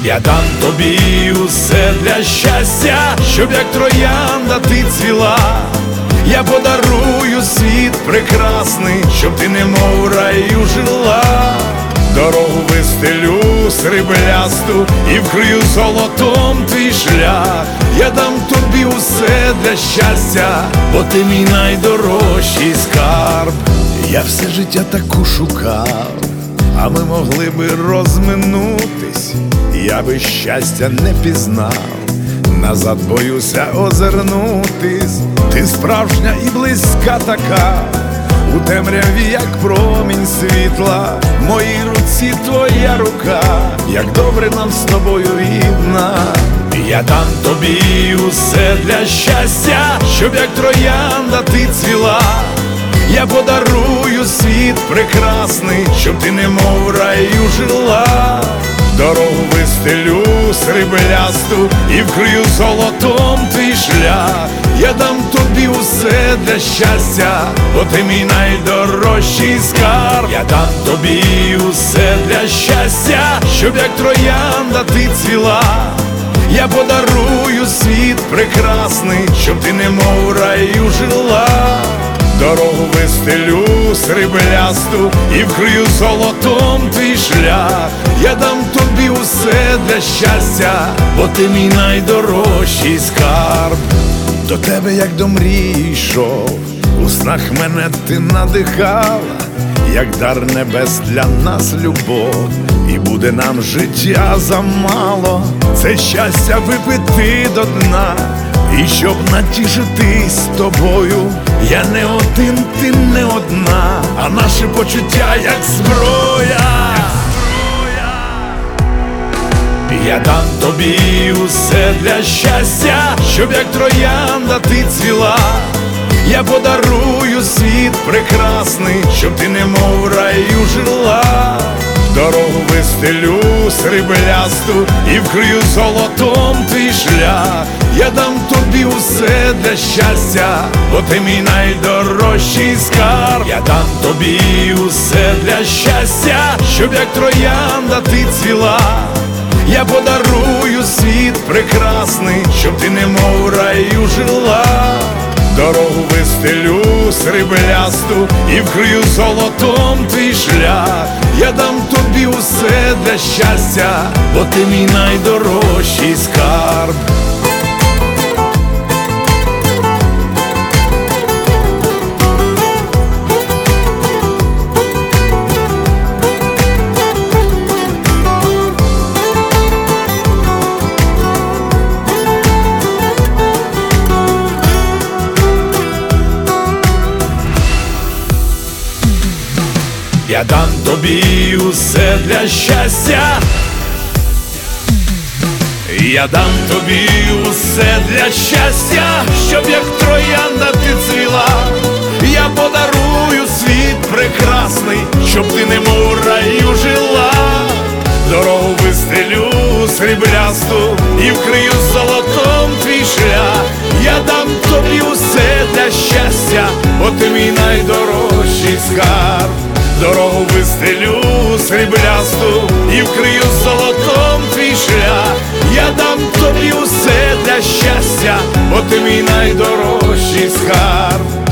Я дам тобі усе для щастя, щоб як троянда ти цвіла. Я подарую світ прекрасний, щоб ти немов в раю жила. Дорогу вистелю сріблясту і вкрию золотом твій шлях. Я дам тобі усе для щастя, бо ти мій найдорожчий скарб. Я все життя таку шукав, а ми могли би розминутись. Я би щастя не пізнав, назад боюся озирнутись. Ти справжня і близька така, у темряві, як промінь світла. В моїй руці твоя рука, як добре нам з тобою рідна. Я дам тобі усе для щастя, щоб як троянда ти цвіла. Я подарую світ прекрасний, щоб ти немов в раю жила. Дорогу вистелю сріблясту і вкрию золотом твій шлях. Я дам тобі усе для щастя, бо ти мій найдорожчий скарб. Я дам тобі усе для щастя, щоб як троянда ти цвіла. Я подарую світ прекрасний, щоб ти немов в раю жила. Дорогу вистелю сріблясту і вкрию золотом твій шлях. Я дам тобі усе для щастя, бо ти мій найдорожчий скарб. До тебе, як до мрії йшов, у снах мене ти надихала, як дар небес для нас любов, і буде нам життя замало. Це щастя випити до дна, і щоб натішитись з тобою. Я не один, ти не одна, а наші почуття як зброя. Я дам тобі усе для щастя, щоб як троянда ти цвіла. Я подарую світ прекрасний, щоб ти немов в раю жила. Дорогу вистелю сріблясту і вкрию золотом твій шлях. Я дам тобі усе для щастя, бо ти мій найдорожчий скарб. Я дам тобі усе для щастя, щоб як троянда ти цвіла. Я подарую світ прекрасний, щоб ти немов в раю жила. Дорогу вистелю сріблясту і вкрию золотом твій шлях. Я дам тобі усе для щастя, бо ти мій найдорожчий скарб. Я дам тобі усе для щастя. Я дам тобі усе для щастя, щоб як троянда ти цвіла. Я подарую світ прекрасний, щоб ти немов в раю жила. Дорогу вистелю сріблясту і вкрию золотом твій шлях. Я дам тобі усе для щастя, бо ти мій найдорожчий скарб. Дорогу вистелю сріблясту і вкрию золотом твій шлях. Я дам тобі усе для щастя, бо ти мій найдорожчий скарб.